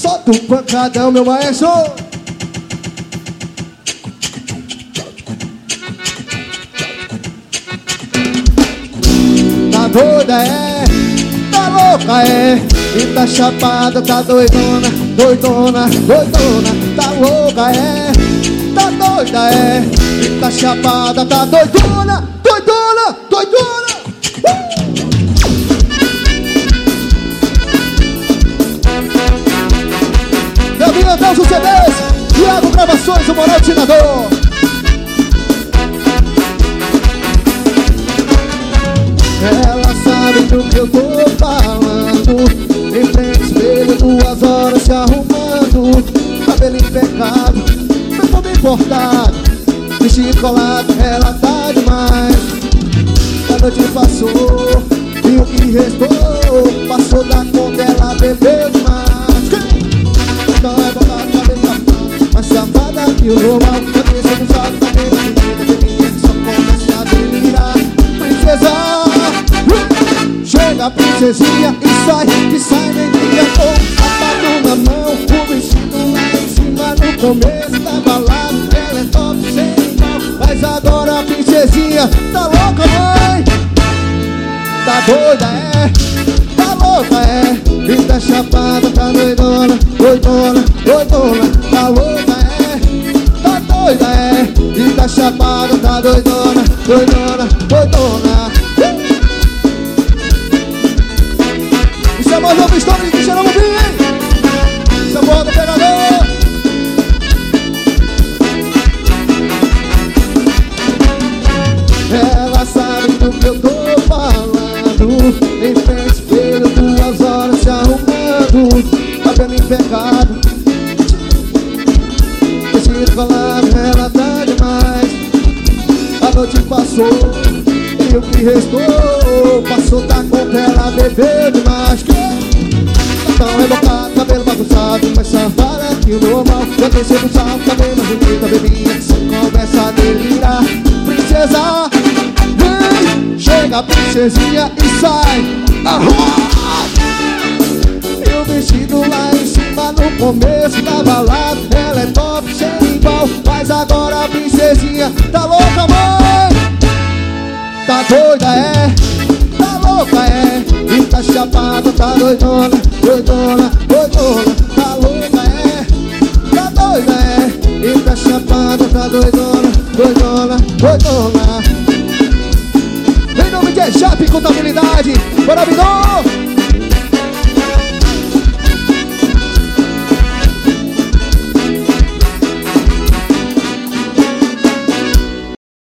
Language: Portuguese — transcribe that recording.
solta o pancadão, meu maestro. Tá doida, é? Tá louca, é? E tá chapada, tá doidona, doidona, doidona. Tá louca, é? Tá doida, é? E tá chapada, tá doidona, doidona, doidona. Gabriel Delso CDs, Thiago Gravações, o Moral Tinador. Ela sabe do que eu tô falando. Em frente espelho, 2 horas se arrumando. Cabelo impecável, perfume importado, vestido colado, ela tá demais. A noite passou e o que restou passou da conta, ela bebeu demais. Então é botar a cabeça mais safada que o normal. Cabeça do salto, cabelo menina, que só começa a delirar. Princesa, chega a princesinha e sai, que sai nem diga com sapato na mão, o vestido lá em cima no começo da balada. Ela é top sem igual, mas agora a princesinha tá louca, mãe. Tá doida, é? Tá louca, é? E tá chapada, tá doidona, doidona, doidona. Tá louca, é? Tá doida, é? E tá chapada, tá doidona, doidona, doidona. Isso é mais uma história de Cristiano Rubinho, hein? Isso é boa do pegador. Ela sabe do que eu tô falando. Em frente espelho, 2 horas se arrumando. Cabelo impecável, vestido colado, ela tá demais. A noite passou e o que restou passou da conta, ela bebeu demais. Então rebocado, cabelo bagunçado, mas safada que o normal. Já desceu do salto, cabelo mais bonito, a bebinha que só começa a delirar. Princesa, vem, chega a princesinha e sai. E o vestido lá em cima no começo da balada. Ela é top sem igual, mas agora a princesinha tá louca, mãe. Tá doida, é? Tá louca, é? E tá chapada, tá doidona, doidona, doidona. Tá louca, é? Tá doida, é? E tá chapada, tá doidona, doidona, doidona. Em nome de Ejap Contabilidade, bora, Bidô!